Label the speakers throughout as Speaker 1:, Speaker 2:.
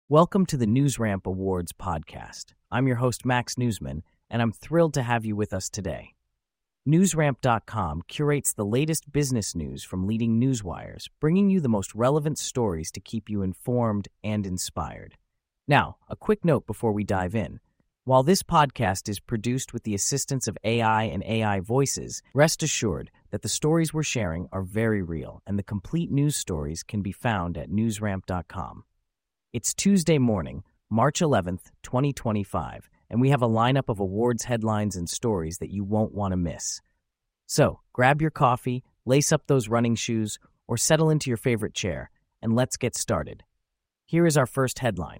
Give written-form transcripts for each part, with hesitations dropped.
Speaker 1: Welcome to the NewsRamp Awards podcast. I'm your host, Max Newsman, and I'm thrilled to have you with us today. NewsRamp.com curates the latest business news from leading newswires, bringing you the most relevant stories to keep you informed and inspired. Now, a quick note before we dive in. While this podcast is produced with the assistance of AI and AI voices, rest assured that the stories we're sharing are very real, and the complete news stories can be found at NewsRamp.com. It's Tuesday morning, March 11th, 2025, and we have a lineup of awards headlines and stories that you won't want to miss. So, grab your coffee, lace up those running shoes, or settle into your favorite chair, and let's get started. Here is our first headline.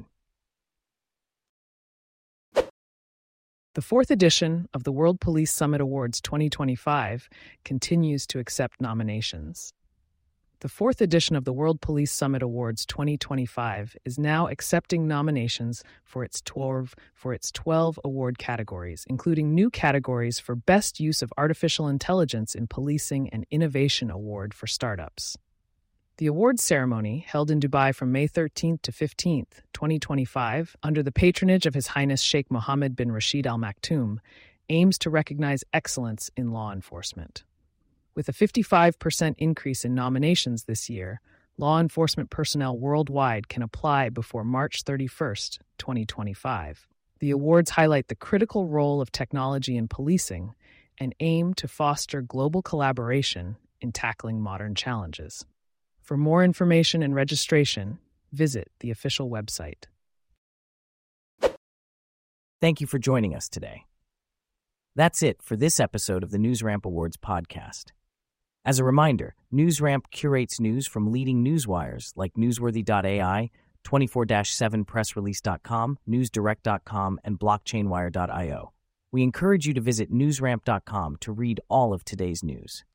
Speaker 2: The fourth edition of the World Police Summit Awards 2025 continues to accept nominations. The fourth edition of the World Police Summit Awards 2025 is now accepting nominations for its 12 award categories, including new categories for Best Use of Artificial Intelligence in Policing and Innovation Award for Startups. The awards ceremony, held in Dubai from May 13th to 15th, 2025, under the patronage of His Highness Sheikh Mohammed bin Rashid Al Maktoum, aims to recognize excellence in law enforcement. With a 55% increase in nominations this year, law enforcement personnel worldwide can apply before March 31st, 2025. The awards highlight the critical role of technology in policing and aim to foster global collaboration in tackling modern challenges. For more information and registration, visit the official website.
Speaker 1: Thank you for joining us today. That's it for this episode of the NewsRamp Awards podcast. As a reminder, NewsRamp curates news from leading newswires like Newsworthy.ai, 24/7pressrelease.com, NewsDirect.com, and BlockchainWire.io. We encourage you to visit NewsRamp.com to read all of today's news.